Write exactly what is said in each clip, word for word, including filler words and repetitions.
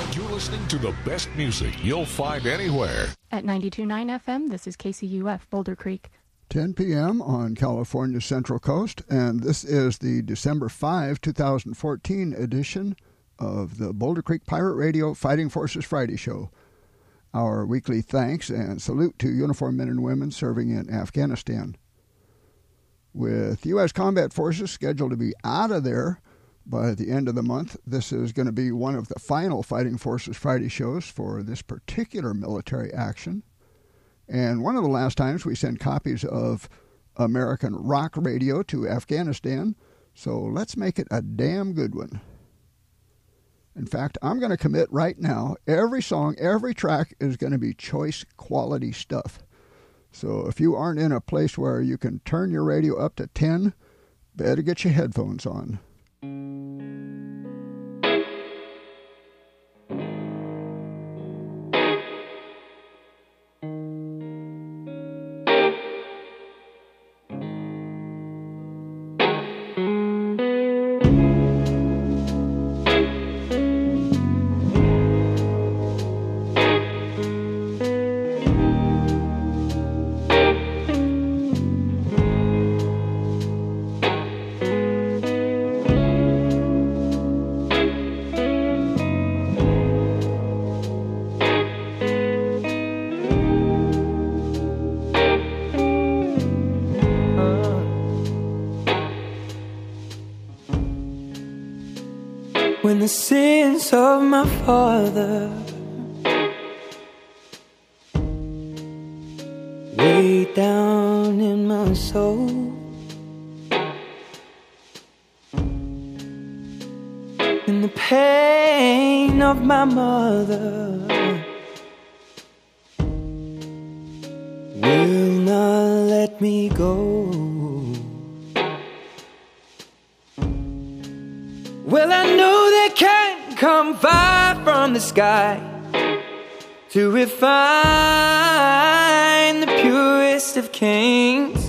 You're listening to the best music you'll find anywhere. At ninety-two point nine F M, this is K C U F, Boulder Creek. ten p.m. on California's Central Coast, and this is the December fifth, twenty fourteen edition of the Boulder Creek Pirate Radio Fighting Forces Friday Show. Our weekly thanks and salute to uniformed men and women serving in Afghanistan. With U S combat forces scheduled to be out of there by the end of the month, this is going to be one of the final Fighting Forces Friday shows for this particular military action. And one of the last times we sent copies of American rock radio to Afghanistan, so let's make it a damn good one. In fact, I'm going to commit right now, every song, every track is going to be choice quality stuff. So if you aren't in a place where you can turn your radio up to ten, better get your headphones on. When the sins of my father way down in my soul, and the pain of my mother will not let me go. Well, I know they can't come far from the sky to refine the purest of kings.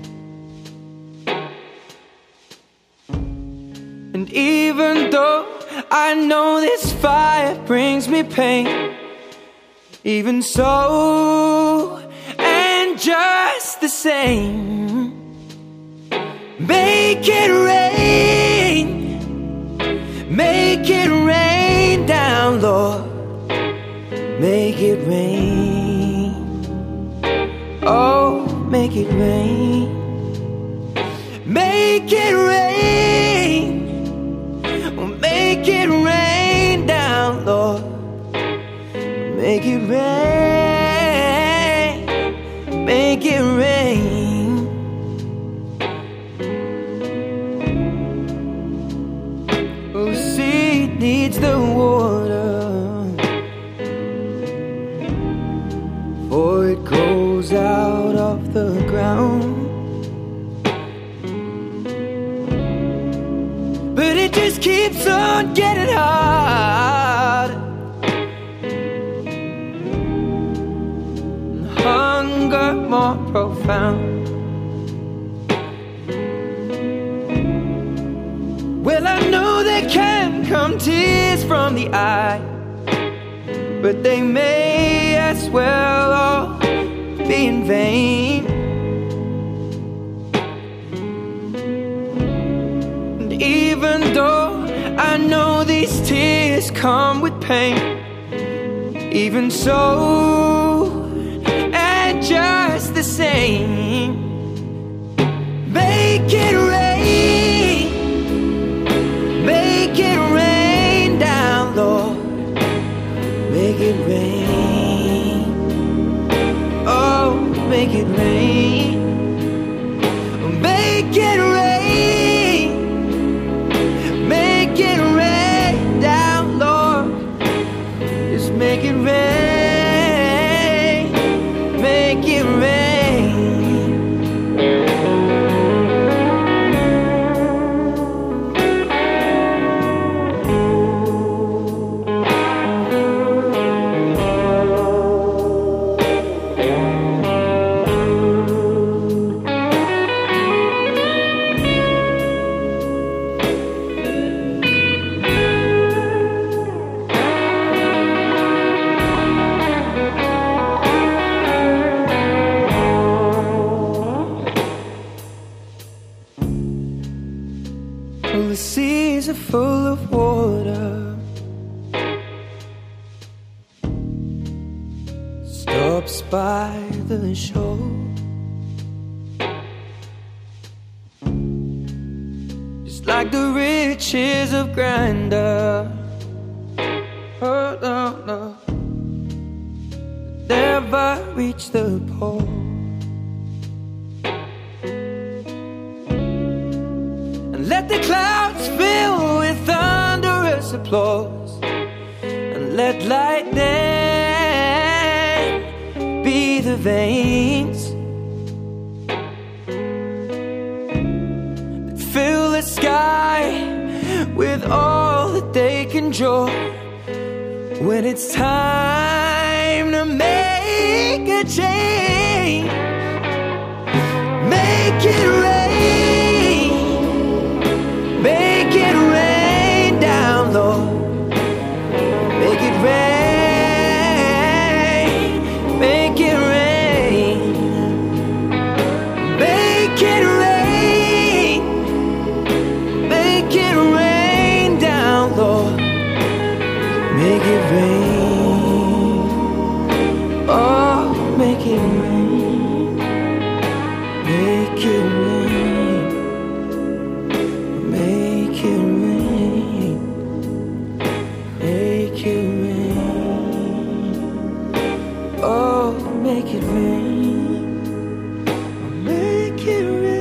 And even though I know this fire brings me pain, even so, and just the same, make it rain. Make it rain down, Lord. Make it rain. Oh, make it rain. Make it rain. Oh, make it rain down, Lord. Make it rain. Make it rain. Needs the water, for it grows out of the ground, but it just keeps on getting hard. And hunger more profound. Well, I know they can come tears from the eye, but they may as well all be in vain. And even though I know these tears come with pain, even so, and just the same, make it rain. Make it rain down, Lord. Make it rain. Oh, make it rain. Make it rain. Make it rain down, Lord. Just make it rain. Make it rain. steps by the shore. Just like the riches of grandeur. Oh no, no, never reach the pole. And let the clouds fill with thunderous applause, and let lightning be the veins that fill the sky with all that they can draw. When it's time to make a change, make it rain, make it rain down, Lord. Make it rain, make it rain, make it rain, make it rain down, Lord. Make it rain, oh, make it rain, make it rain, make it rain, make it rain, oh, make it rain, make it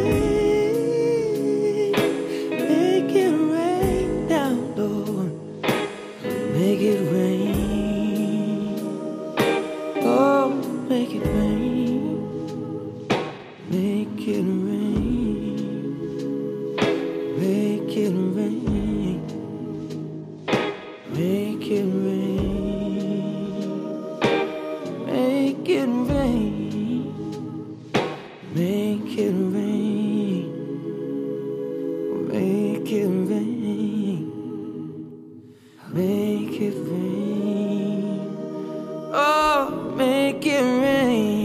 rain, make it rain down, Lord. Make it rain, oh, make it rain, make it rain, make it rain, make it rain, make it rain, make it rain, make it rain. Make it rain, oh, make it rain.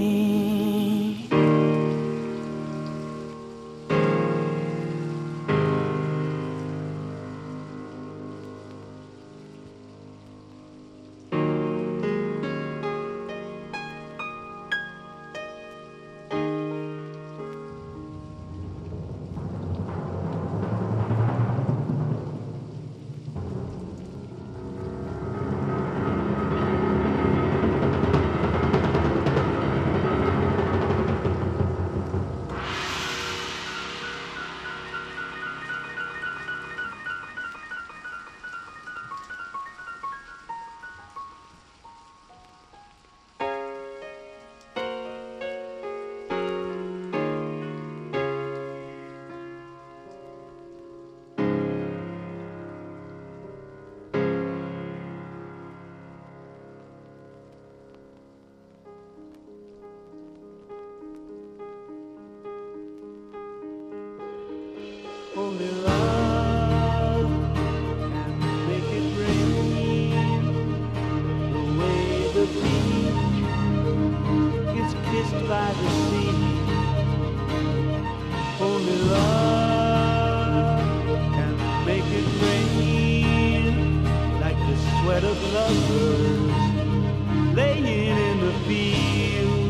Only love can make it rain, the way the beach is kissed by the sea. Only love can make it rain, like the sweat of lovers laying in the fields.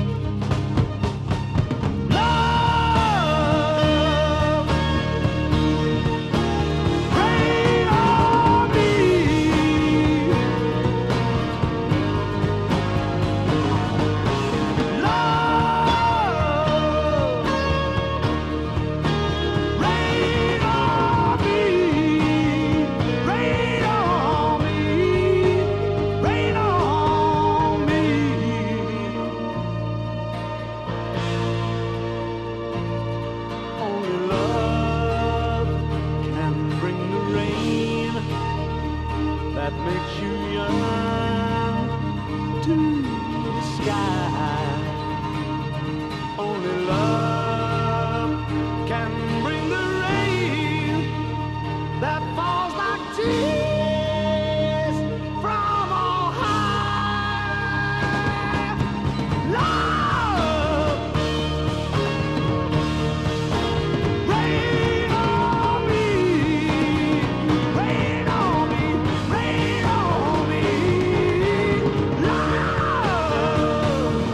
That makes you yearn to the sky. Only love can bring the rain that falls like tears from on high. Love, rain on me, rain on me, rain on me. Love,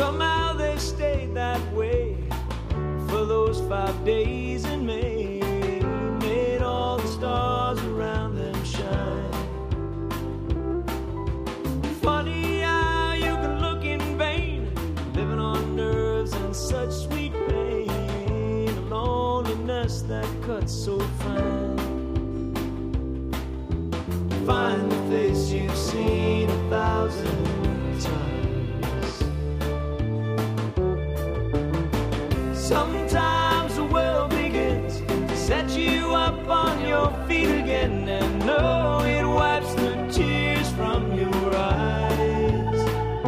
Somehow they stayed that way for those five days in May, made all the stars around them shine. Funny how you can look in vain, living on nerves and such sweet pain, a loneliness that cuts so fine. Find the face you've seen a thousand times. Sometimes the world begins to set you up on your feet again, and no, it wipes the tears from your eyes.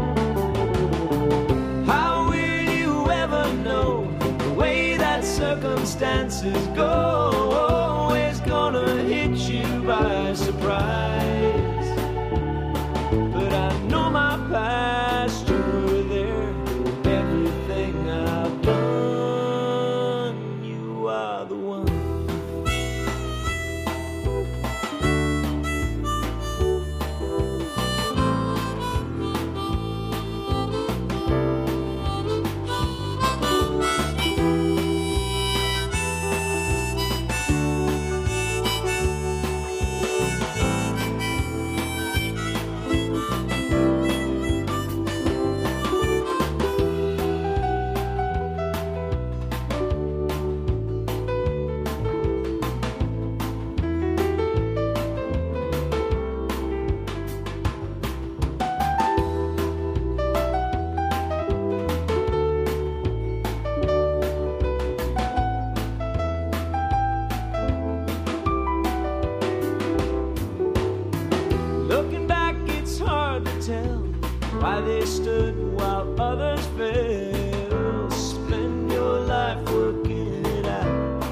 How will you ever know the way that circumstances go? Always gonna hit you by surprise. But I know my past, you were there, everything I've done, you are the one. Looking back, it's hard to tell why they stood while others fell. Spend your life working it out.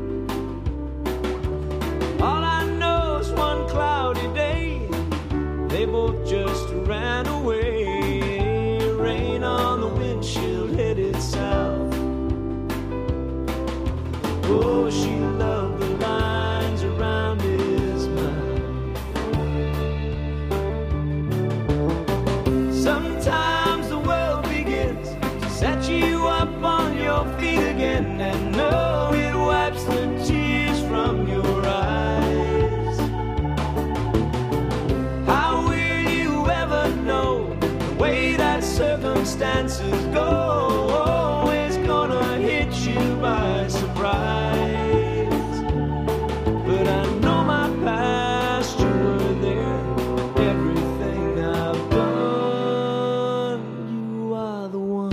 All I know is one cloudy day, they both just ran away. Rain on the windshield headed south. Oh, she loved the lines around his mouth. Sometimes the world begins to set you up on your feet again, and no, it wipes the tears from your eyes. How will you ever know the way that circumstances go? Always gonna hit you by surprise. But I know my past, you were there, everything I've done, you are the one.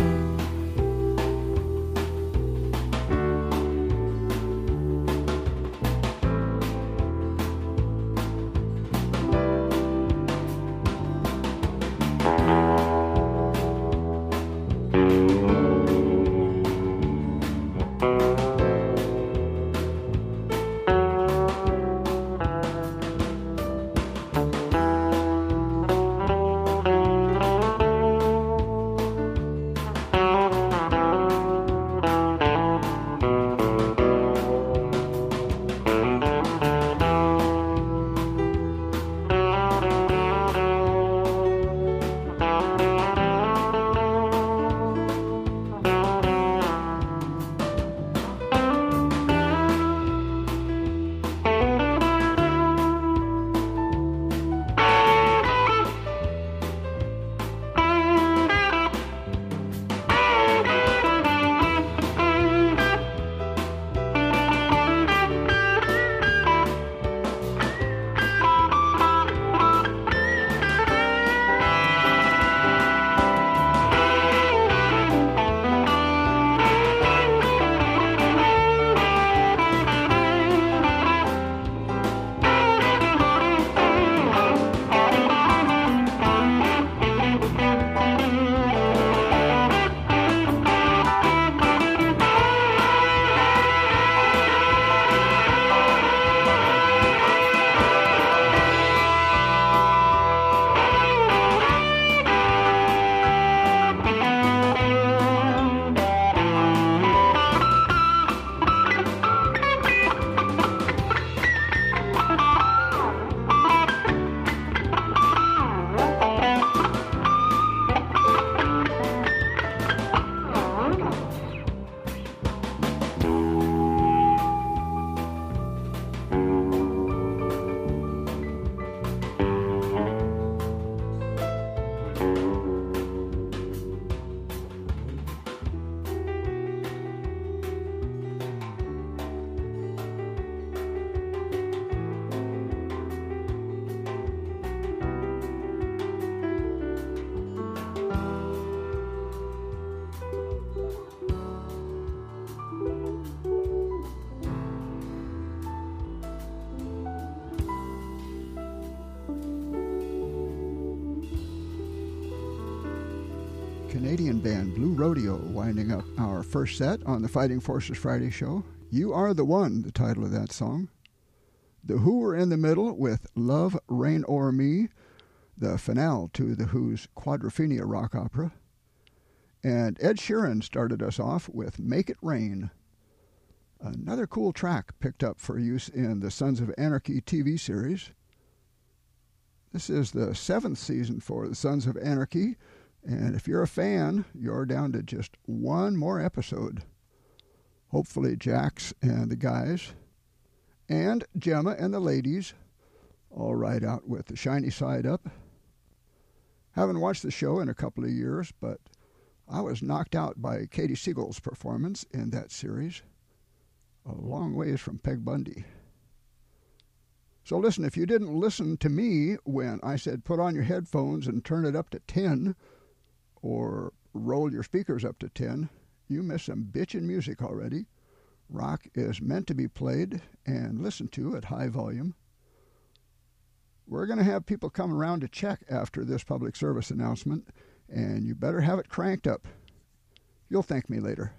Canadian band Blue Rodeo winding up our first set on the Fighting Forces Friday show. You Are the One, the title of that song. The Who were in the middle with Love Reign O'er Me, the finale to The Who's Quadrophenia rock opera. And Ed Sheeran started us off with Make It Rain. Another cool track picked up for use in the Sons of Anarchy T V series. This is the seventh season for the Sons of Anarchy, and if you're a fan, you're down to just one more episode. Hopefully Jax and the guys and Gemma and the ladies all ride out with the shiny side up. Haven't watched the show in a couple of years, but I was knocked out by Katie Siegel's performance in that series. A long ways from Peg Bundy. So listen, if you didn't listen to me when I said put on your headphones and turn it up to ten, or roll your speakers up to ten, you missed some bitchin' music already. Rock is meant to be played and listened to at high volume. We're going to have people come around to check after this public service announcement, and you better have it cranked up. You'll thank me later.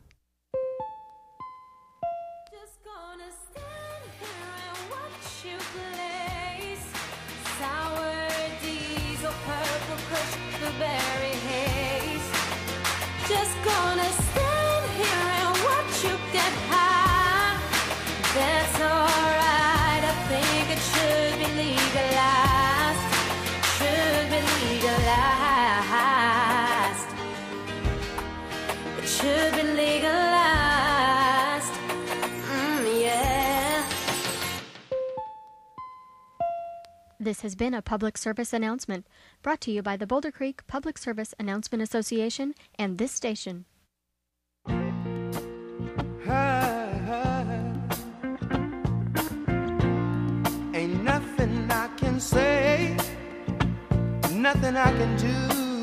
Berry haze. Just gonna stand here and watch you get high. That's alright, I think it should be legalized. Should be legalized. It should be legalized. Mm, yeah. This has been a public service announcement brought to you by the Boulder Creek Public Service Announcement Association and this station. Ain't nothing I can say, nothing I can do.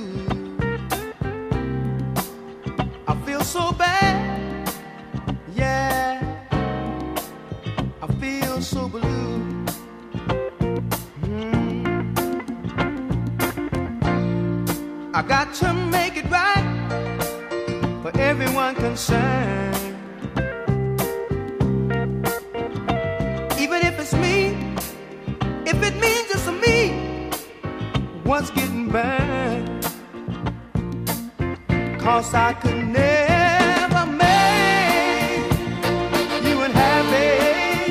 I feel so bad, yeah, I feel so blue. I got to make it right for everyone concerned. Even if it's me, if it means it's me, what's getting burned? Cause I could never make you unhappy.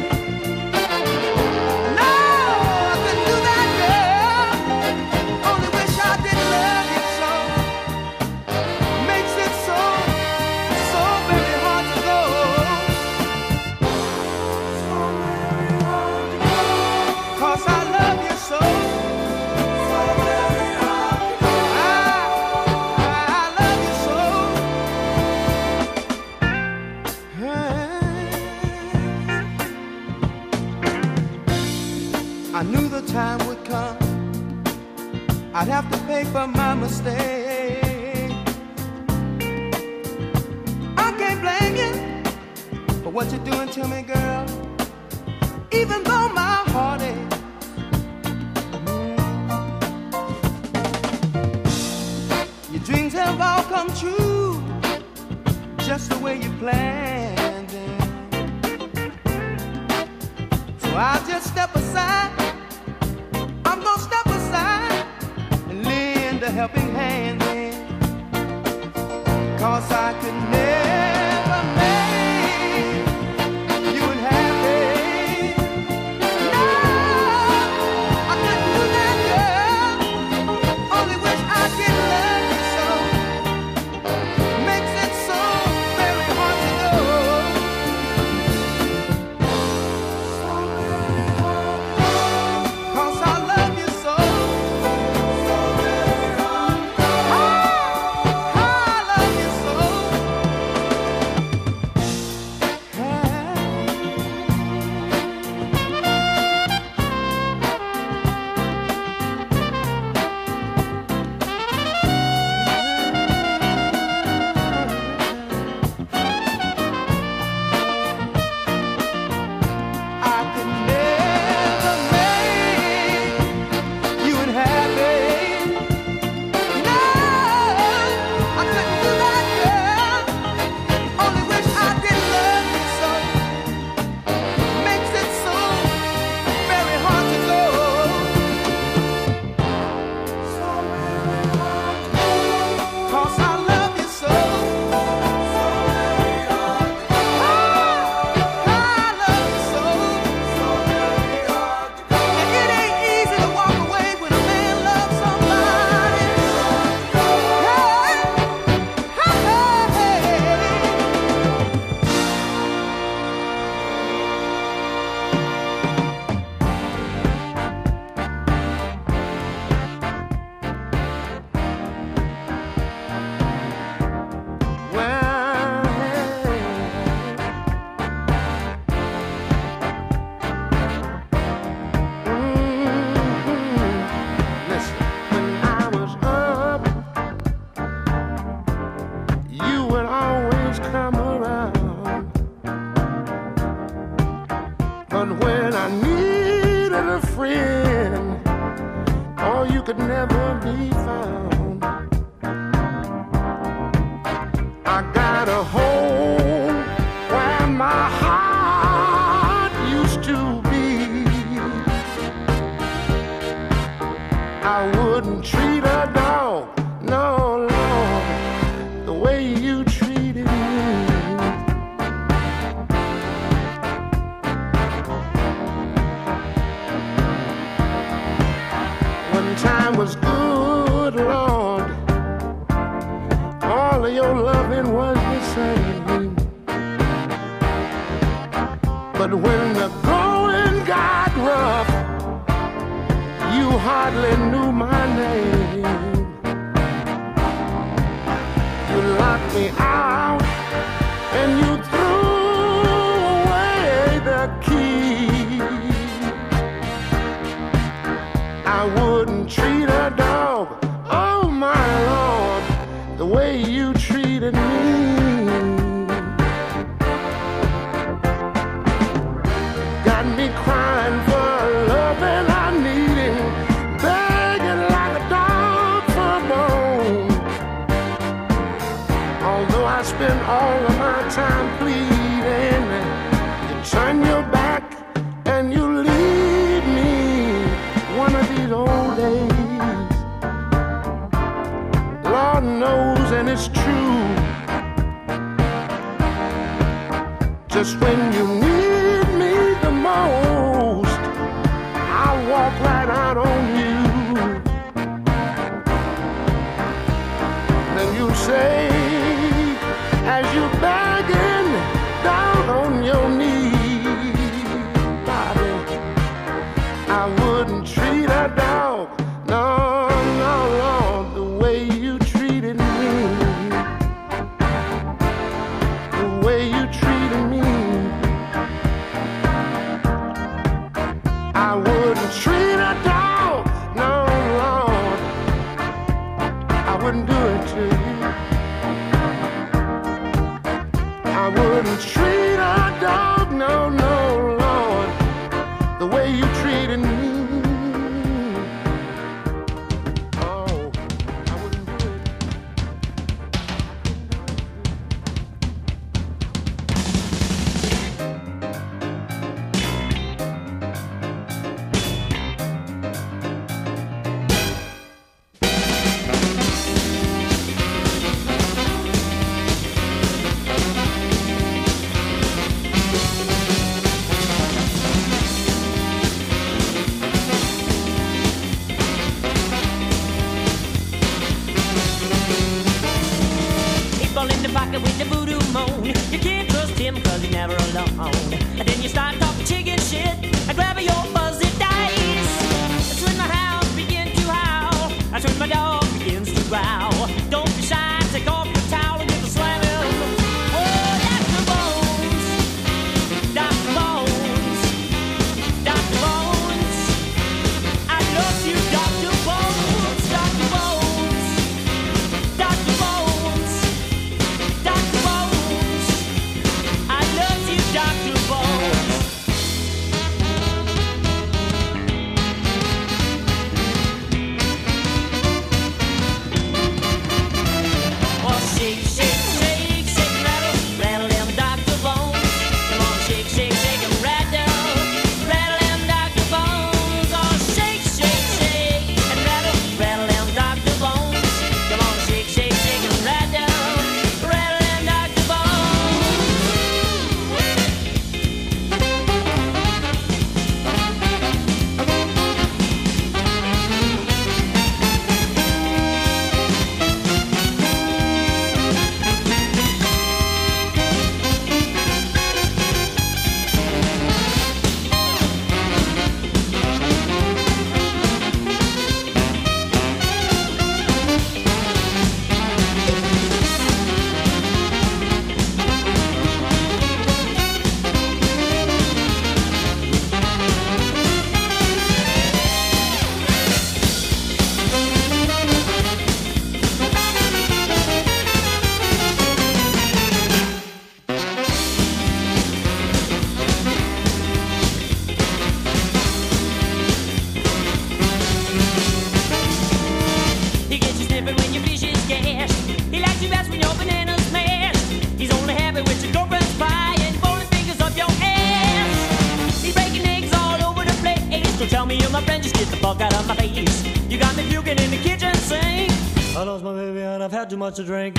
I knew the time would come, I'd have to pay for my mistake. I can't blame you for what you're doing to me, girl, even though my heart aches. Your dreams have all come true, just the way you planned them. So I'll just step aside, I'm gonna step aside and lend a helping hand then. Cause I could never make you unhappy. No, I couldn't do that, girl. Only wish I could love you so. Makes it so very hard to go. So very hard. Cause I love you so. So very hard. no, you could never be found. I got a home where my heart used to be. I wouldn't treat a dog, no, Lord, the way you treated me. When time was good, Lord, all of your loving was the same. But when the going got rough, you hardly knew my name. You locked me out and you threw away the key. I wouldn't treat a dog, oh my Lord, the way you treated me. Got me crying for love and I needing, begging like a dog for a bone. Although I spend all of my time pleading, you turn your back and you leave me one of these old days. Lord knows, and it's true, just when you need me the most, I'll walk right out on you. Then you say, as you're begging down on your knees, Bobby, I wouldn't treat a dog, no, no, Lord, the way you treated me, the way you treated me. I wouldn't treat a dog, no, Lord, I wouldn't do it to you. I wouldn't treat a dog, no, no, Lord, the way you treated me. Oh, I wouldn't do it. People in the pocket with the voodoo moan. You can't trust him cause he's never alone. And then you start talking chicken shit and grab your fuzzy dice. That's when my house begins to howl. That's when my dog begins to growl. Don't be shy, take off your towel and give a slam him. Oh, Doctor Bones, Doctor Bones, Doctor Bones. I love you, Doctor Bones, Doctor Bones, Doctor Bones, Doctor Bones. I love you, Doctor Bones. cooking in the kitchen sink. I lost my baby and I've had too much to drink.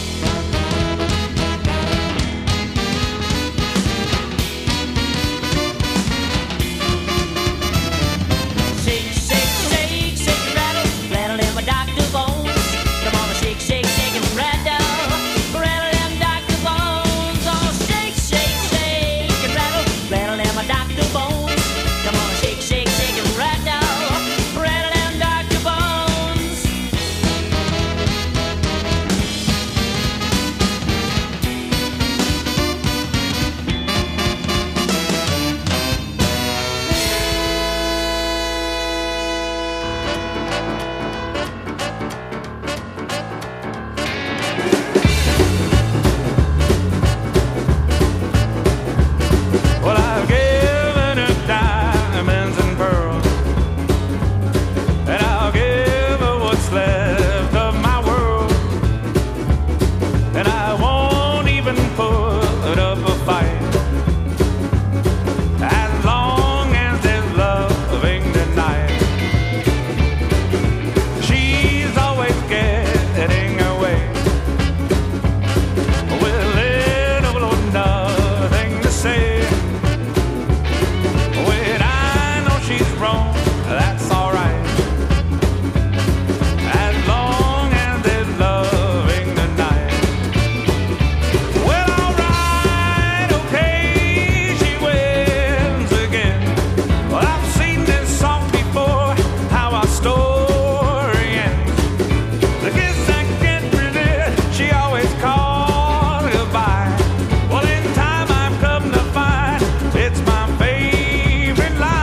Shake, shake, shake, shake and rattle, rattle in my doctor bones. Come on, shake, shake, shake and rattle, rattle in doctor bones. Oh, shake, shake, shake and rattle, rattle in my doctor bones. Come on, shake, shake, shake and rattle, rattle in doctor bones. Well, I've given her diamonds and pearls, and I'll give her what's left of my world, and I won't even put up a fight as long as there's loving tonight. She's always getting her way with little or nothing to say. When I know she's wrong, that's alright, as long as there's loving tonight. Well, alright, okay, she wins again. Well, I've seen this song before, how our story ends. The kiss I can't resist, she always calls goodbye. Well, in time I've come to find it's my favorite line.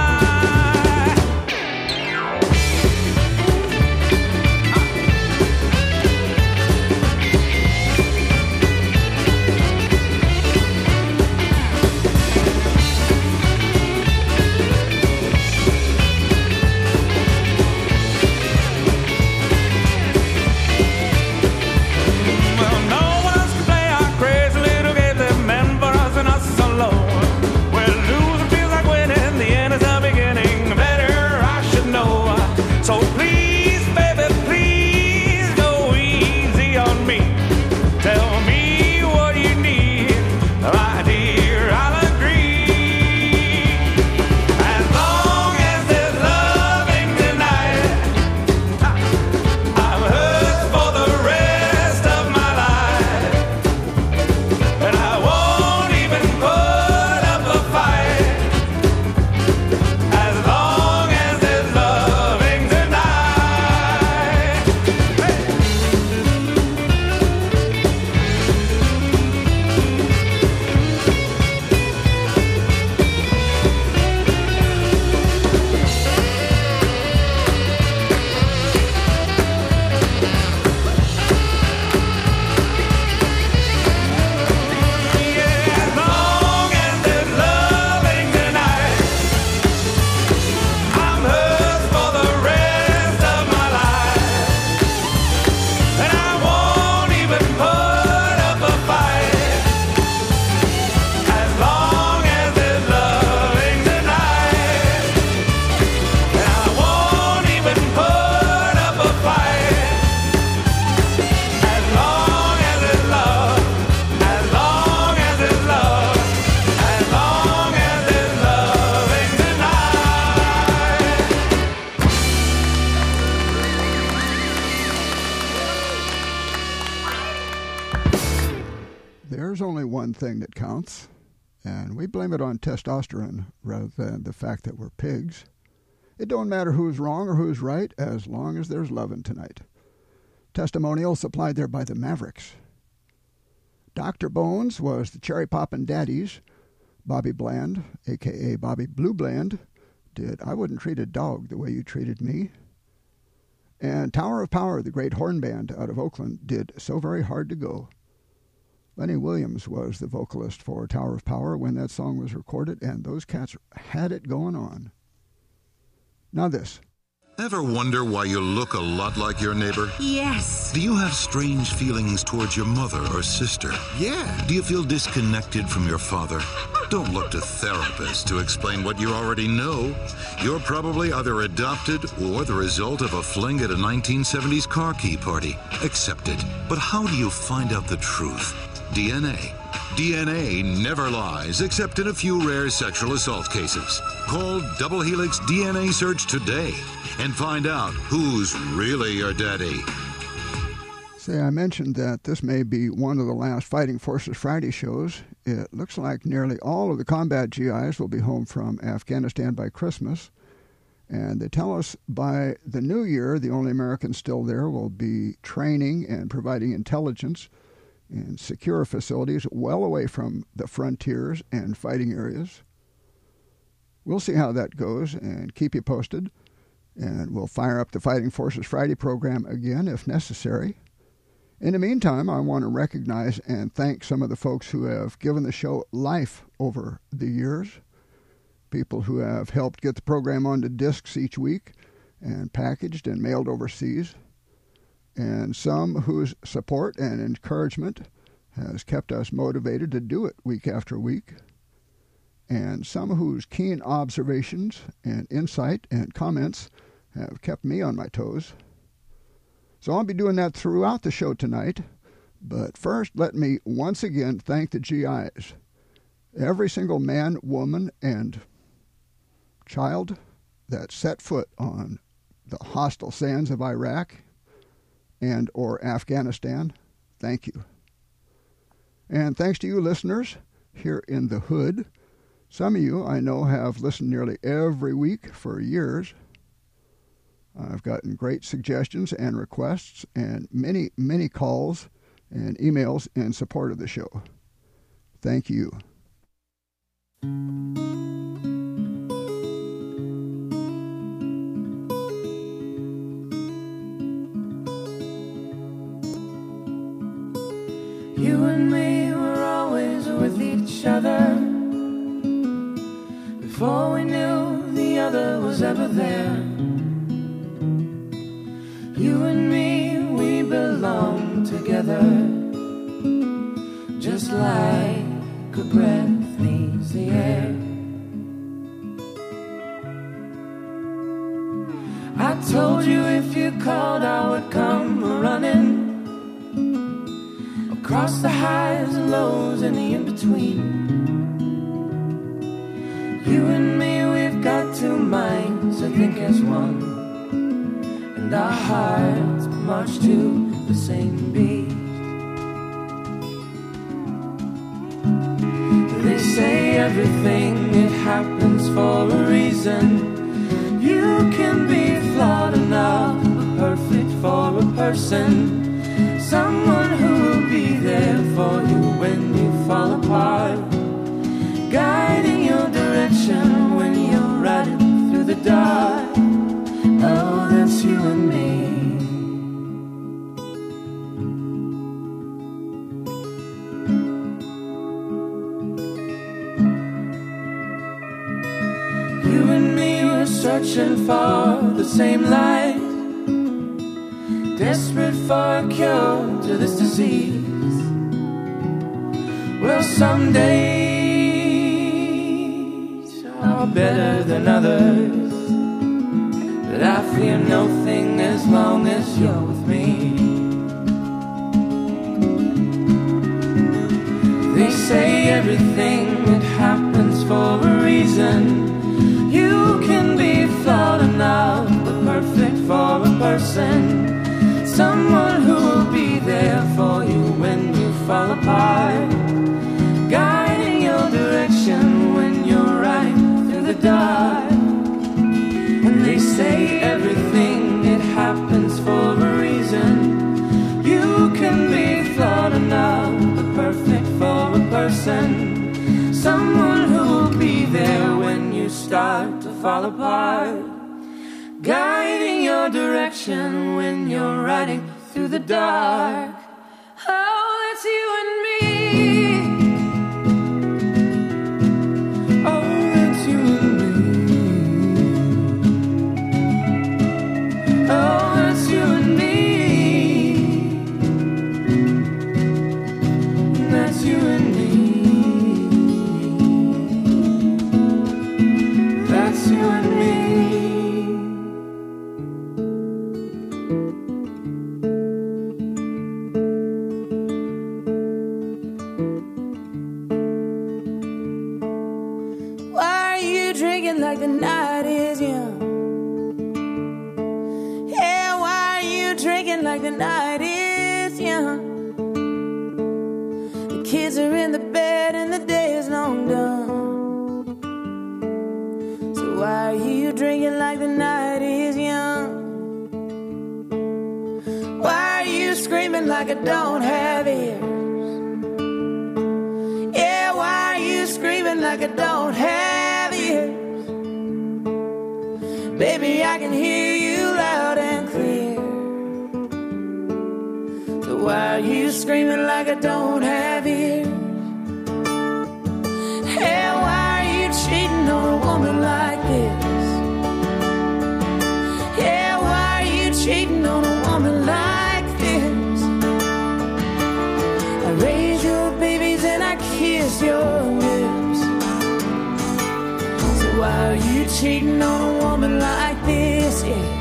Well, no one else can play our crazy little game that meant for us and us alone. Well, losing feels like winning, the end is the beginning. Better I should know. So please, baby, please go easy on me. Tell me what you need, my dear, I'll agree. As long as there's loving tonight, I'm hers for the rest of my life, and I won't even put up a fight as long as there's loving tonight. Yeah, as long as there's loving tonight, I'm hers for the rest of my life, and I won't even put up a fight as long as there's loving tonight, and I won't even put up a fight as long as there's love, as long as there's love, as long as there's loving tonight. There's only one thing that counts, and we blame it on testosterone rather than the fact that we're pigs. It don't matter who's wrong or who's right as long as there's lovin' tonight. Testimonial supplied there by the Mavericks. Doctor Bones was the Cherry Poppin' Daddies. Bobby Bland, a k a. Bobby Blue Bland, did I Wouldn't Treat a Dog the Way You Treated Me. And Tower of Power, the great horn band out of Oakland, did So Very Hard to Go. Lenny Williams was the vocalist for Tower of Power when that song was recorded, and those cats had it going on. Now this. Ever wonder why you look a lot like your neighbor? Yes. Do you have strange feelings towards your mother or sister? Yeah. Do you feel disconnected from your father? Don't look to therapists to explain what you already know. You're probably either adopted or the result of a fling at a nineteen seventies car key party. Accept it. But how do you find out the truth? D N A. D N A never lies, except in a few rare sexual assault cases. Call Double Helix D N A Search today and find out who's really your daddy. Say, I mentioned that this may be one of the last Fighting Forces Friday shows. It looks like nearly all of the combat G Is will be home from Afghanistan by Christmas. And they tell us by the new year, the only Americans still there will be training and providing intelligence in secure facilities well away from the frontiers and fighting areas. We'll see how that goes and keep you posted. And we'll fire up the Fighting Forces Friday program again if necessary. In the meantime, I want to recognize and thank some of the folks who have given the show life over the years. People who have helped get the program onto discs each week and packaged and mailed overseas. And some whose support and encouragement has kept us motivated to do it week after week. And some whose keen observations and insight and comments have kept me on my toes. So I'll be doing that throughout the show tonight. But first, let me once again thank the G Is. Every single man, woman, and child that set foot on the hostile sands of Iraq and or Afghanistan, thank you. And thanks to you listeners here in the hood. Some of you I know have listened nearly every week for years. I've gotten great suggestions and requests and many, many calls and emails in support of the show. Thank you. You and me were always with each other. Before we knew the other was ever there. You and me, we belong together. Just like a breath needs the air. I told you if you called I would come running. Across the highs and lows and the in-between. You and me, we've got two minds, I think as one. And our hearts march to the same beat. They say everything, it happens for a reason. You can be flawed enough, but perfect for a person. Someone who will be there for you when you fall apart. Guiding your direction when you're riding through the dark. Oh, that's you and me. You and me were searching for the same light. Desperate for a cure to this disease. Well, some days are better than others, but I fear nothing as long as you're with me. They say everything that happens for a reason. You can be flawed enough, but perfect for a person. Someone who will be there for you when you fall apart. Guiding your direction when you're riding through the dark. And they say everything, it happens for a reason. You can be flawed enough, but perfect for a person. Someone who will be there when you start to fall apart. Guiding your direction when you're riding through the dark. Oh, that's you and me. Oh, that's you and me. drinking like the night is young? The kids are in the bed and the day is long done. So why are you drinking like the night is young? Why are you screaming like I don't have ears? Yeah, why are you screaming like I don't have ears? Baby, I can hear you loud and clear. So why are you screaming like I don't have ears? Hey, why are you cheating on a woman like this? Yeah, why are you cheating on a woman like this? I raise your babies and I kiss your lips. So why are you cheating on a woman like this? Yeah.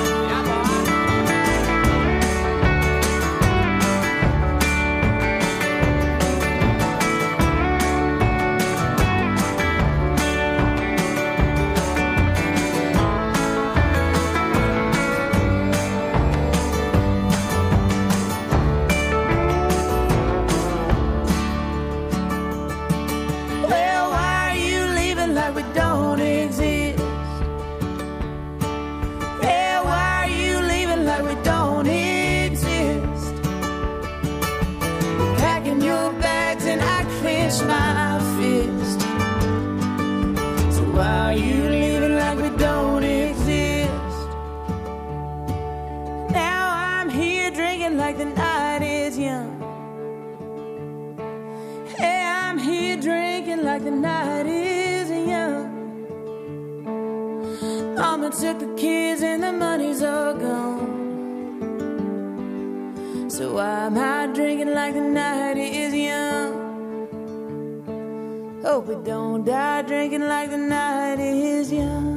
My fist. So why are you leaving like we don't exist? Now I'm here drinking like the night is young. Hey, I'm here drinking like the night is young. Mama took the kids and the money's all gone. So why am I drinking like the night is young? Hope we don't die drinking like the night is young.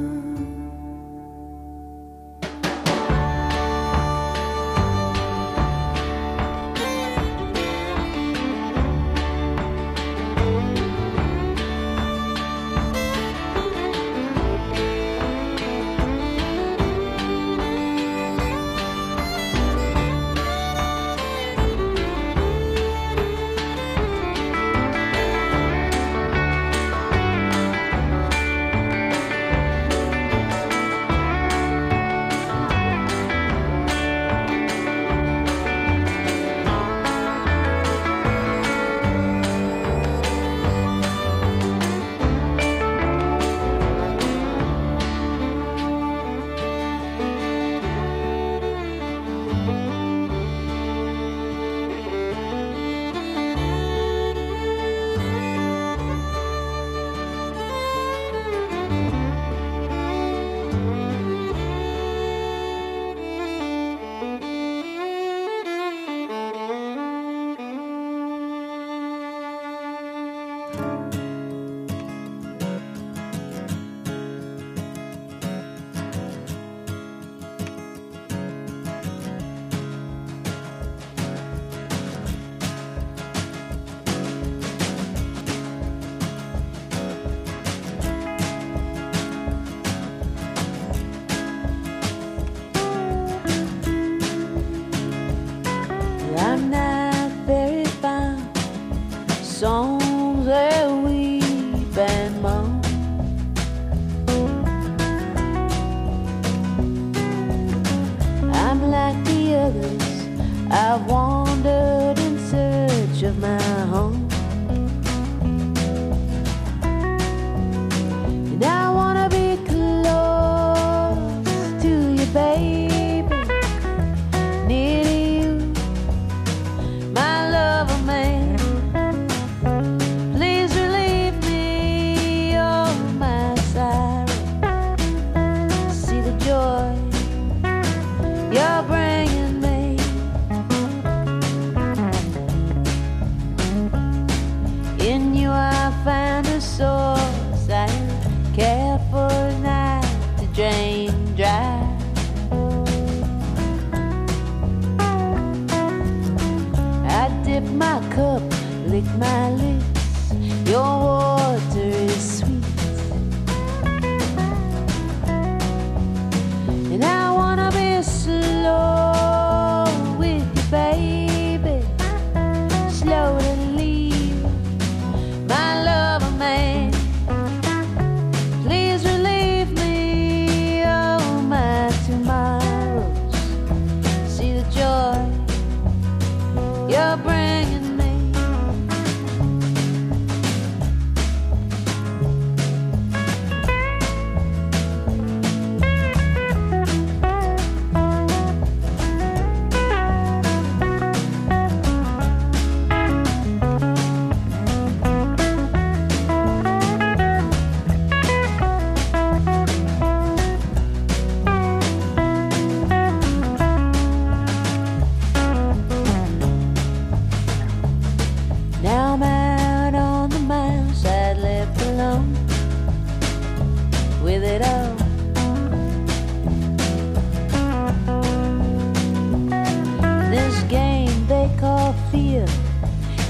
Songs that weep and moan. I'm like the others, I've wandered in search of my home. And I wanna be close to you, baby, near to you, my lover man. You're bringing me. In you I find a source I care for a night to drain dry. I dip my cup, lick my lips, your water is sweet. And I wanna be slow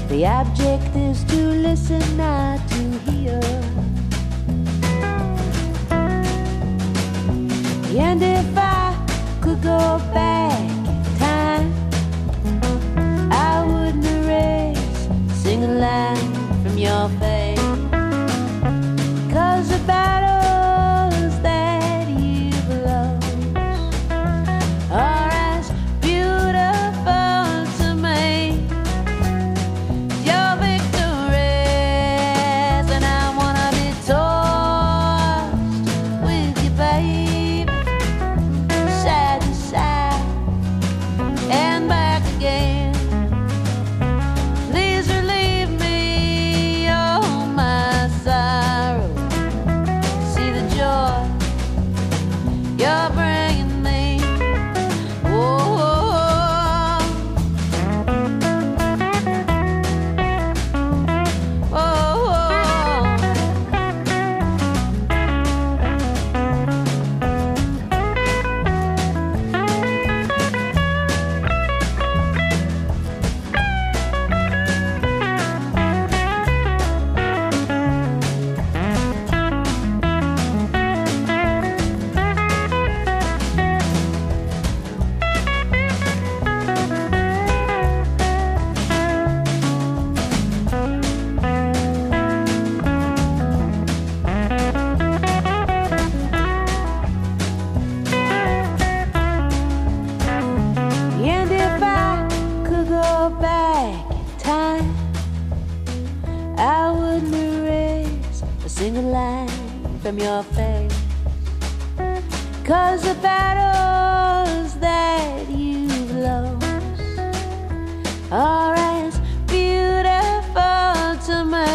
The object is to listen, not to hear. And if I could go back in time, I wouldn't erase a single line from your face. 'Cause the battles that you've lost are as beautiful to me. Your victories, and I wanna be tossed with you, babe, side to side and back again. Please relieve me, oh my sorrow. See the joy you're bringing me. Oh, oh, oh, and if I could go back in time, I wouldn't erase a single line from your face. 'Cause the battles that you've lost are as beautiful to me.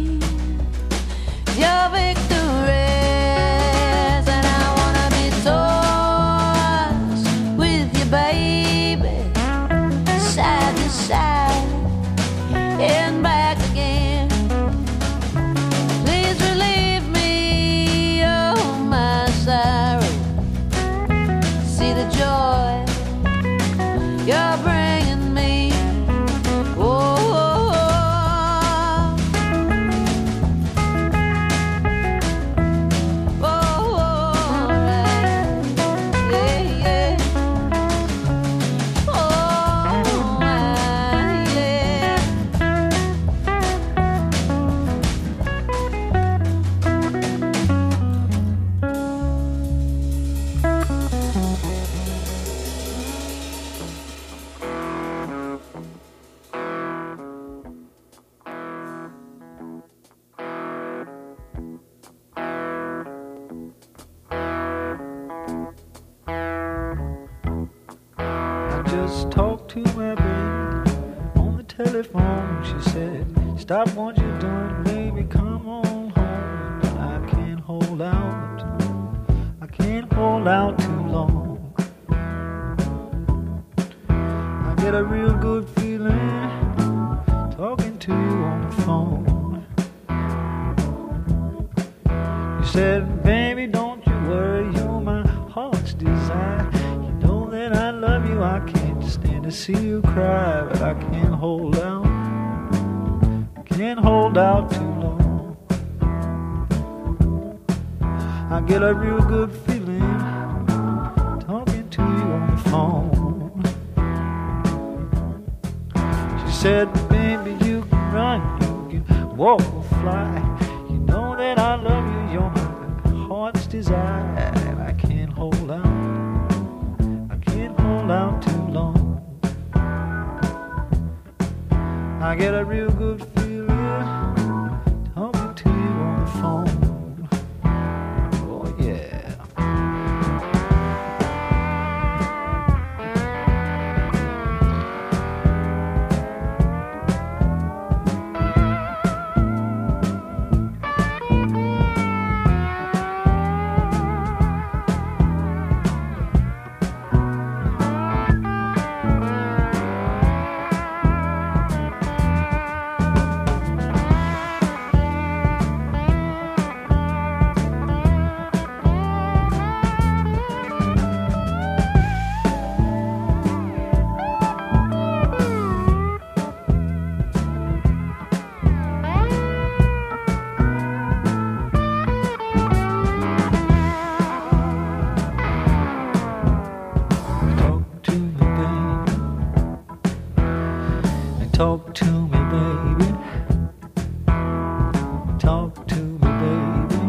Your victories, and I wanna be tossed with you, baby, side to side and back again. Please relieve me, oh my sorrow. See the joy you're bringing me. Oh, oh, oh, oh, oh, right. Yeah, yeah. Oh, right, yeah. I just talked to my baby on the telephone. She said, stop what you're doing, baby, come on home. But I can't hold out, I can't hold out too long. I get a real good feeling talking to you on the phone. You said, baby, don't you worry, you're my heart's desire. You know that I love you, I can't stand to see you cry. But I can't hold out, I can't hold out too long. I get a real good feeling talking to you on the phone. She said, baby, you can run, you can walk or fly. You know that I love you, you're my heart's desire. And I can't hold out, I can't hold out too long. I get a real good feeling talking to you on the phone. Oh yeah. Talk to me, baby. Talk to me, baby.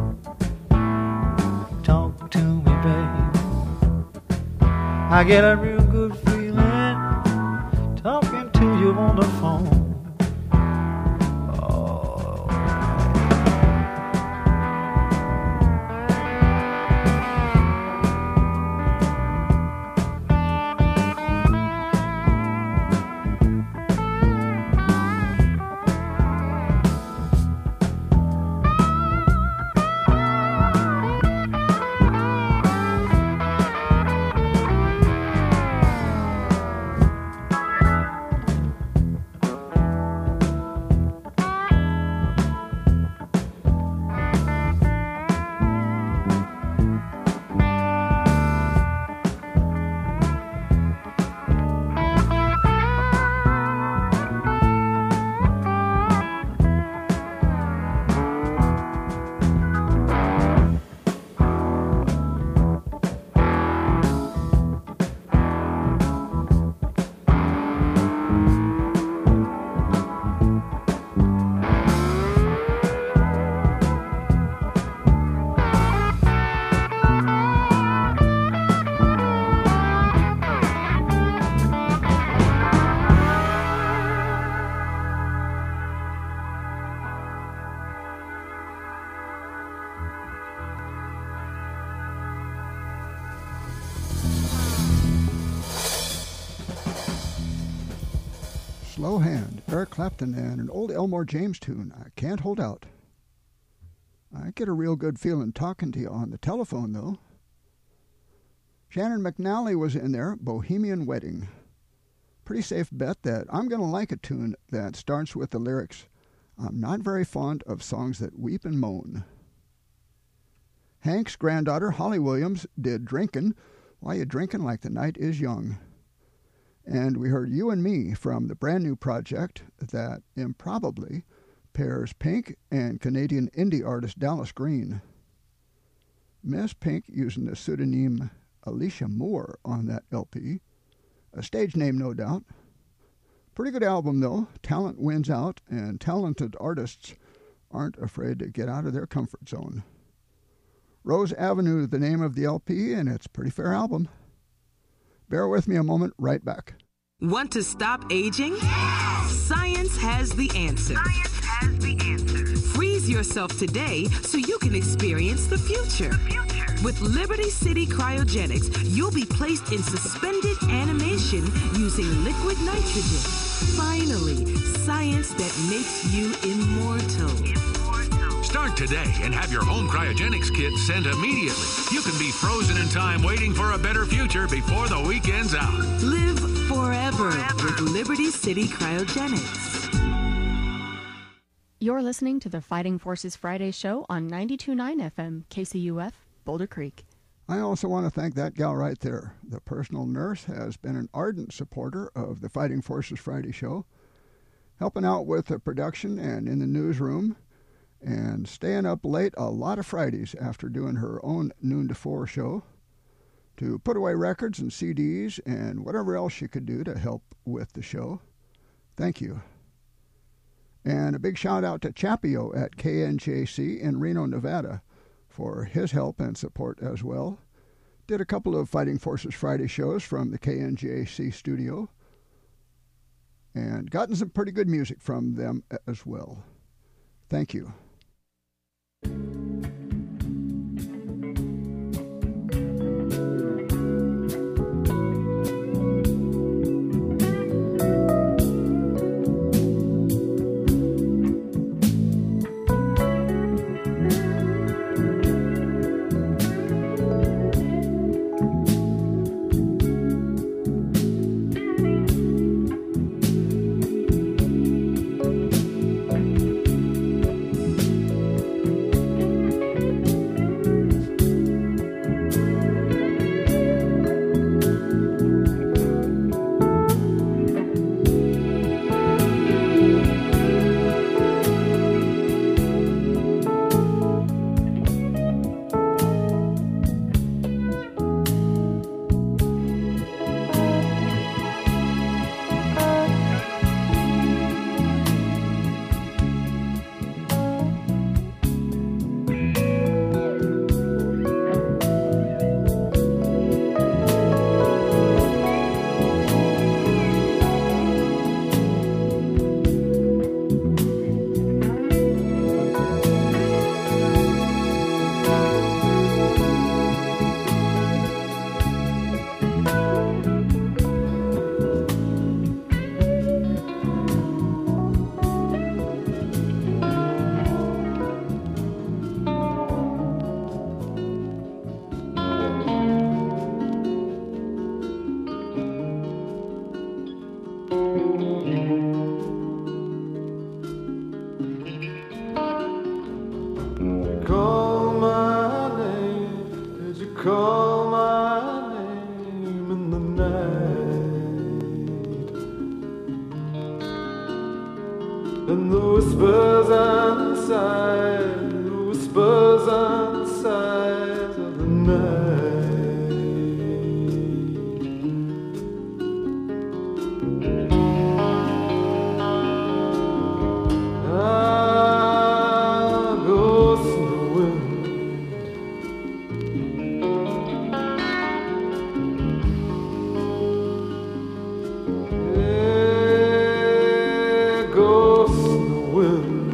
Talk to me, baby. I get a real good feeling talking to you on the phone. Slow Hand, Eric Clapton, and an old Elmore James tune, I Can't Hold Out. I get a real good feeling talking to you on the telephone, though. Shannon McNally was in there, Bohemian Wedding. Pretty safe bet that I'm going to like a tune that starts with the lyrics, I'm not very fond of songs that weep and moan. Hank's granddaughter, Holly Williams, did Drinkin', Why You Drinkin' Like the Night Is Young. And we heard You and Me from the brand new project that improbably pairs Pink and Canadian indie artist Dallas Green. Miss Pink using the pseudonym Alicia Moore on that L P. A stage name, no doubt. Pretty good album, though. Talent wins out, and talented artists aren't afraid to get out of their comfort zone. Rose Avenue, the name of the L P, and it's a pretty fair album. Bear with me a moment, right back. Want to stop aging? Science has the answer. Science has the answer. Freeze yourself today so you can experience the future. The future. With Liberty City Cryogenics, you'll be placed in suspended animation using liquid nitrogen. Finally, science that makes you immortal. Start today and have your home cryogenics kit sent immediately. You can be frozen in time waiting for a better future before the weekend's out. Live forever, forever. With Liberty City Cryogenics. You're listening to the Fighting Forces Friday show on ninety-two point nine F M K C U F, Boulder Creek. I also want to thank that gal right there. The personal nurse has been an ardent supporter of the Fighting Forces Friday show, helping out with the production and in the newsroom, and staying up late a lot of Fridays after doing her own noon to four show to put away records and C Ds and whatever else she could do to help with the show. Thank you. And a big shout out to Chapio at K N J C in Reno, Nevada for his help and support as well. Did a couple of Fighting Forces Friday shows from the K N J C studio and gotten some pretty good music from them as well. Thank you. Call my name, did you call my name in the night? And the whispers on the side, the whispers on the sides of the night. Ah, ghosts in the wind. Yeah, ghosts in the wind.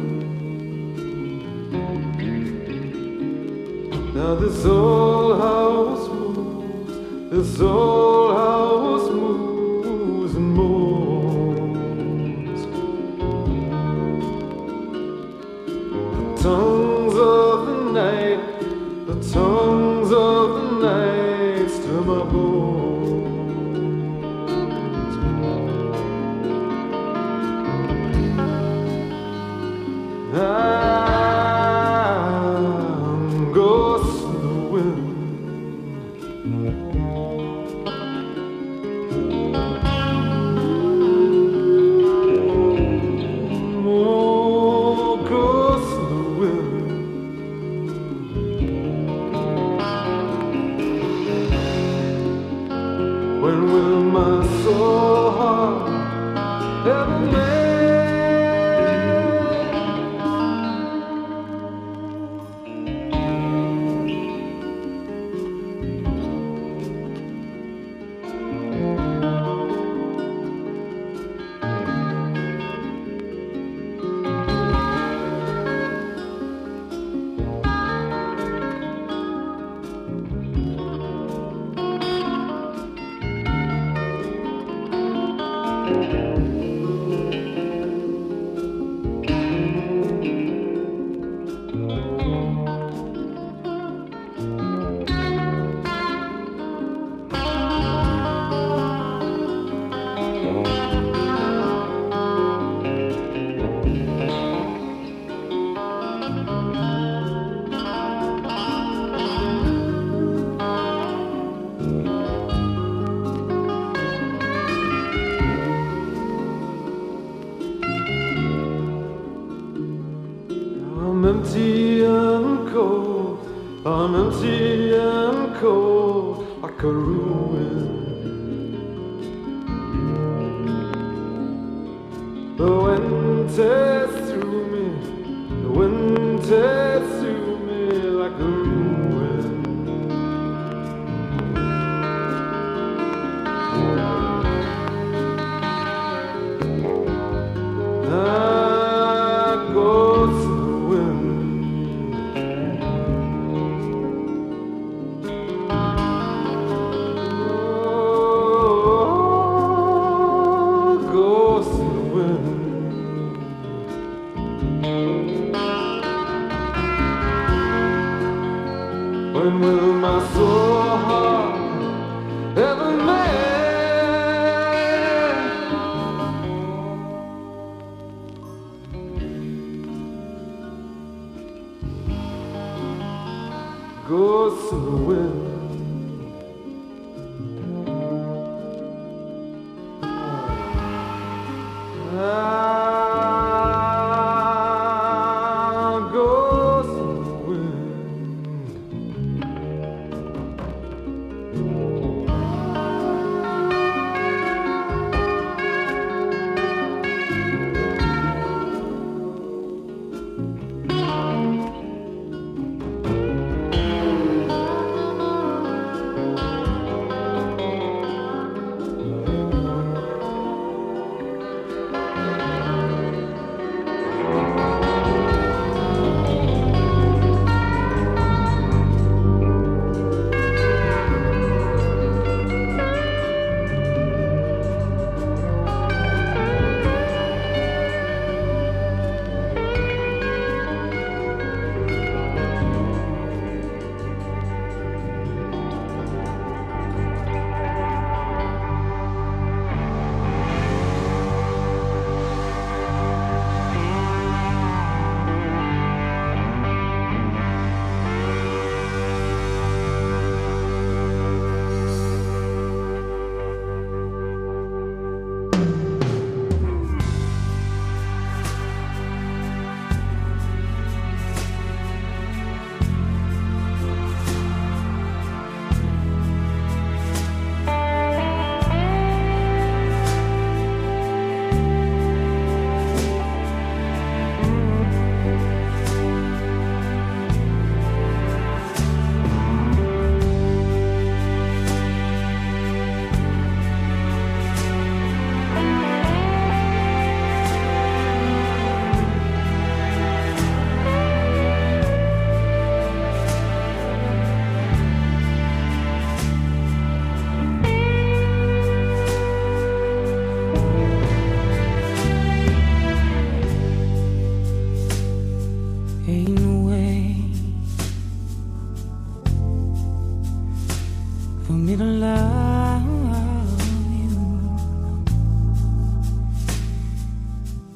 Now this old house moves, this old house moves and moves. The tongues of the night, the tongues of the night stir my bones. I'm ghost in the wind. Oh, ghost in the wind. When will my soul heart ever mend? I'm empty and cold, I'm empty and cold, like a ruin. The wind tears through me, the wind tears through me like a ruin. Ah, ghosts in the wind. Oh, ghosts in the wind.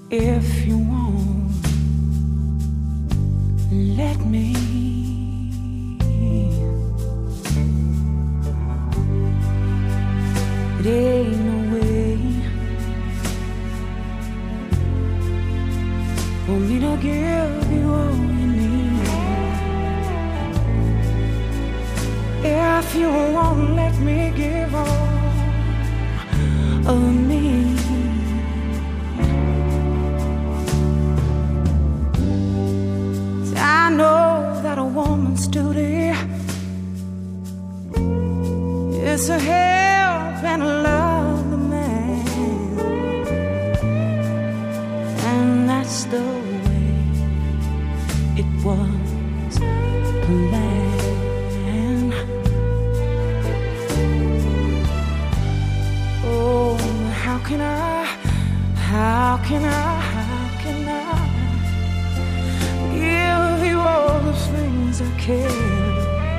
If you won't let me, it ain't no way for me to give you all you need. If you won't let me give all of me, I know that a woman's duty is to help and love the man, and that's the way it was planned. Oh, how can I, how can I, how can I give you all the things I can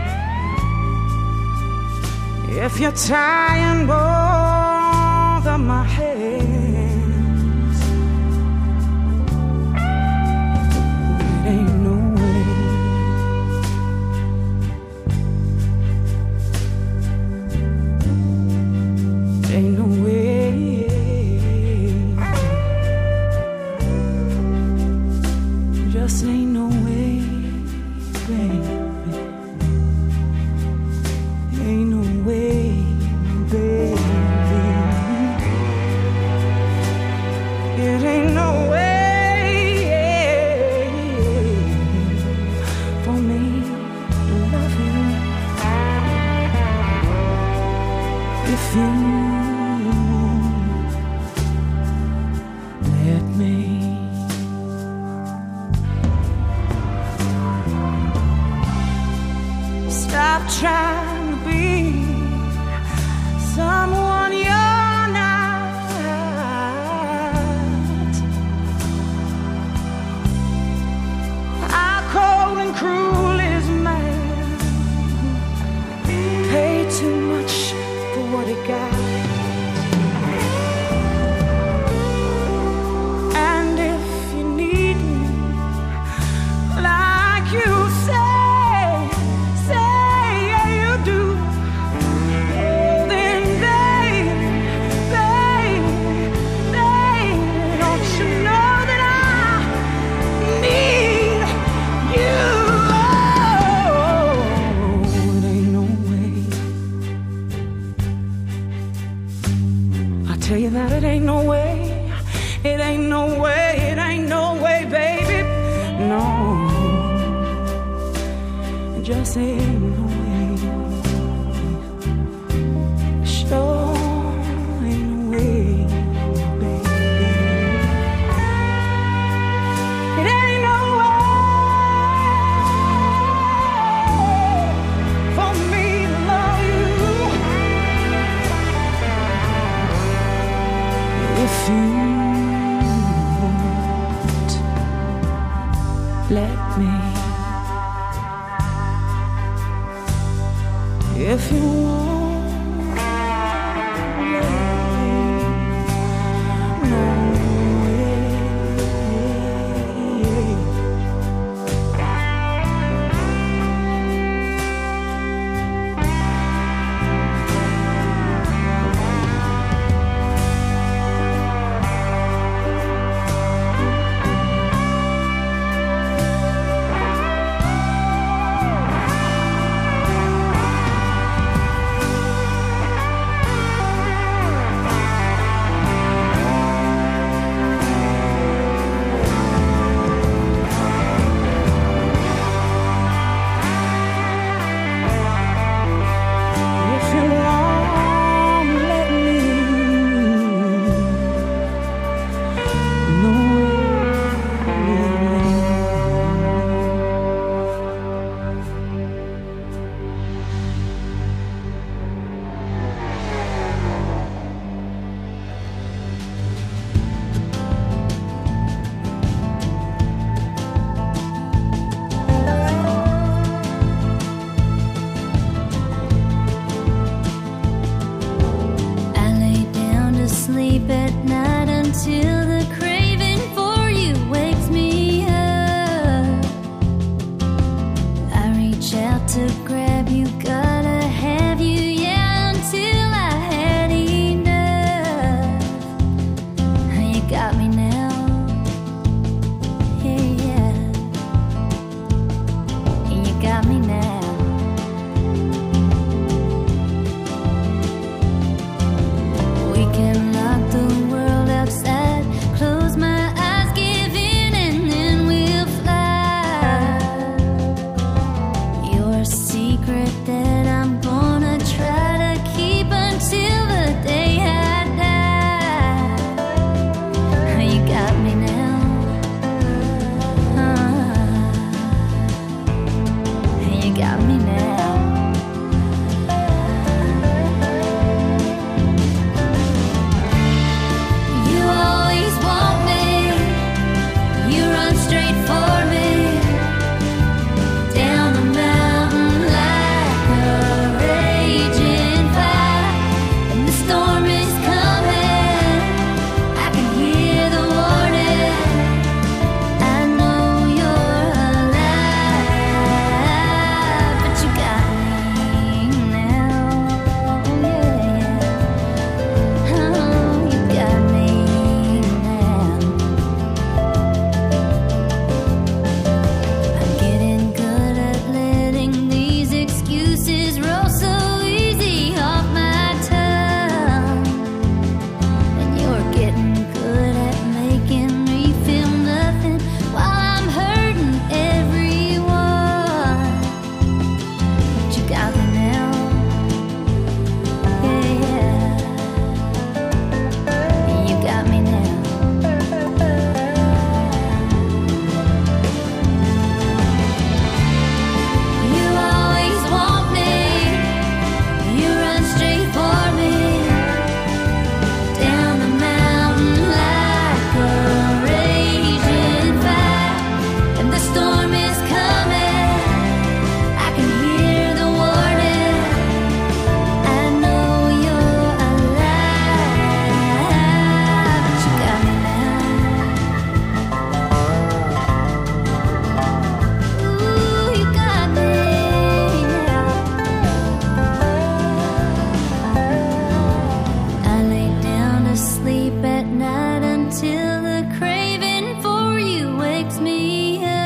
if you're tying both of my hands? It ain't no way. It ain't no way. Just ain't no way, baby. Ain't no way, baby. It ain't no way for me to love you if you let me. Stop trying to be someone you're not. How cold and cruel is man, pay too much for what he got. And if you need me like you say, tell you that it ain't no way, it ain't no way, it ain't no way, baby, no, it just ain't no way, sure ain't no way, baby, it ain't no way for me to love you. If you won't let me, if you won't let me, no way. got me now. Yeah, yeah. You got me now. We can lock the world outside, close my eyes, give in, and then we'll fly. Your secret that I'm gonna try to keep until the day I die. You got me now. Uh, you got me now. You always want me. You run straight for me. Down the mountain like a raging fire. And the storm is coming. I can hear the warning. I know you're alive. But you got me now. Yeah. Oh, you got me now. I'm getting good at letting these excuses roll so easy off my tongue. And you're getting good at making me feel nothing while I'm hurting everyone. But you got me now. Yeah, yeah. You got me now. You always want me. You run straight for me. Down the mountain like a raging fire. And the storm is coming. I can hear the warning. I know you're alive. But you got me now. Ooh, you got me now. I lay down to sleep at night until the craving for you wakes me up.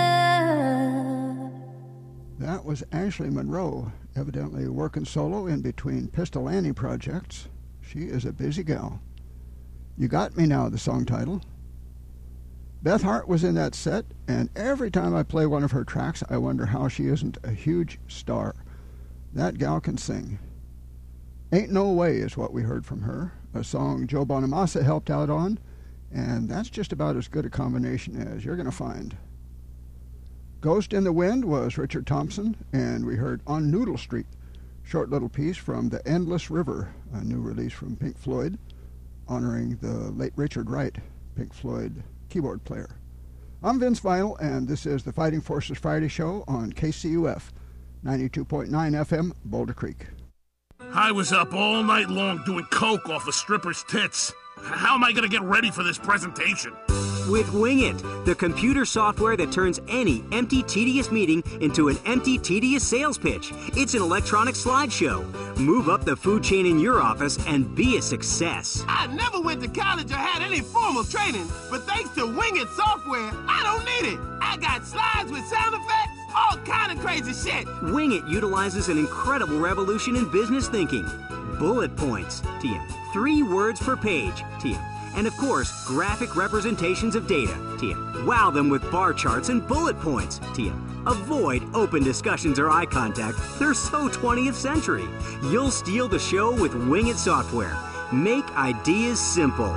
That was Ashley Monroe, evidently working solo in between Pistol Annie projects. She is a busy gal. You Got Me Now, the song title. Beth Hart was in that set, and every time I play one of her tracks, I wonder how she isn't a huge star. That gal can sing. Ain't No Way is what we heard from her, a song Joe Bonamassa helped out on, and that's just about as good a combination as you're going to find. Ghost in the Wind was Richard Thompson, and we heard On Noodle Street, short little piece from The Endless River, a new release from Pink Floyd, honoring the late Richard Wright, Pink Floyd keyboard player. I'm Vince Vinyl, and this is the Fighting Forces Friday Show on K C U F, ninety-two point nine F M, Boulder Creek. I was up all night long doing coke off a stripper's tits. How am I going to get ready for this presentation? With Wing It, the computer software that turns any empty, tedious meeting into an empty, tedious sales pitch. It's an electronic slideshow. Move up the food chain in your office and be a success. I never went to college or had any formal training, but thanks to Wing It software, I don't need it. I got slides with sound effects, all kind of crazy shit. Wing It utilizes an incredible revolution in business thinking. Bullet points, T M. Three words per page, T M. And of course, graphic representations of data, T M. Wow them with bar charts and bullet points, T M. Avoid open discussions or eye contact. They're so twentieth century. You'll steal the show with Wing It software. Make ideas simple.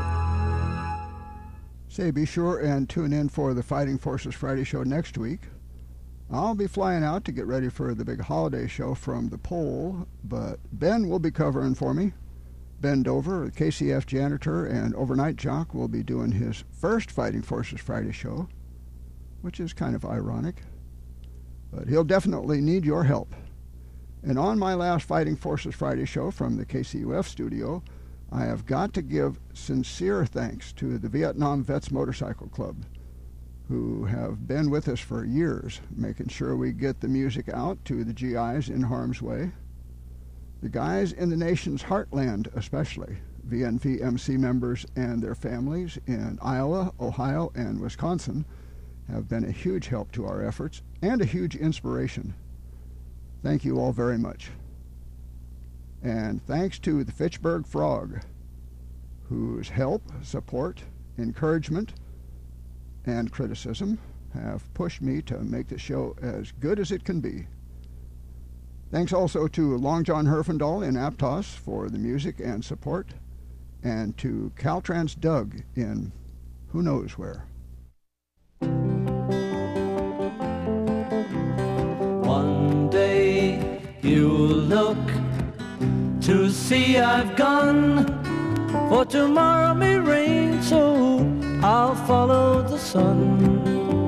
Say, be sure and tune in for the Fighting Forces Friday show next week. I'll be flying out to get ready for the big holiday show from the pole, but Ben will be covering for me. Ben Dover, a K C F janitor and overnight jock, will be doing his first Fighting Forces Friday show, which is kind of ironic. But he'll definitely need your help. And on my last Fighting Forces Friday show from the K C U F studio, I have got to give sincere thanks to the Vietnam Vets Motorcycle Club, who have been with us for years, making sure we get the music out to the G Is in harm's way. The guys in the nation's heartland especially, V N V M C members and their families in Iowa, Ohio, and Wisconsin have been a huge help to our efforts and a huge inspiration. Thank you all very much. And thanks to the Fitchburg Frog, whose help, support, encouragement, and criticism have pushed me to make the show as good as it can be. Thanks also to Long John Herfindahl in Aptos for the music and support, and to Caltrans Doug in who knows where. One day you'll look to see I've gone, for tomorrow may rain, so I'll follow the sun.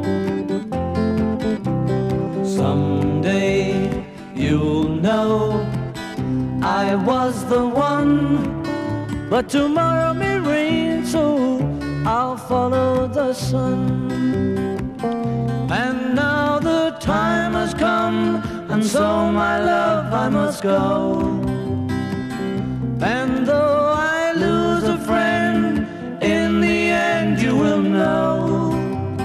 Someday you'll know I was the one, but tomorrow may rain, so I'll follow the sun. And now the time has come, and so my love I must go. And though I lose a friend, in the end you will know.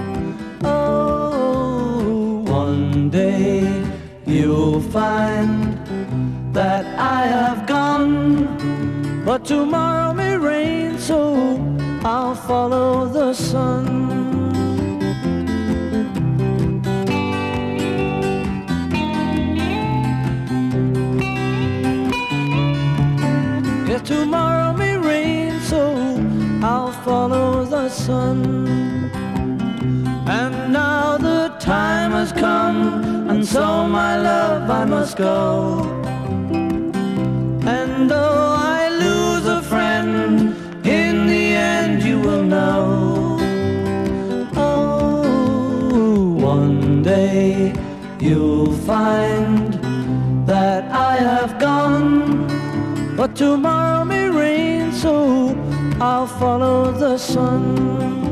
Oh, one day you'll find that I have gone, but tomorrow may rain, so I'll follow the sun. Yes, tomorrow may rain, so I'll follow the sun. And now the time has come, and so my love I must go. And though I lose a friend, in the end you will know. Oh, one day you'll find that I have gone, but tomorrow may rain, so I'll follow the sun.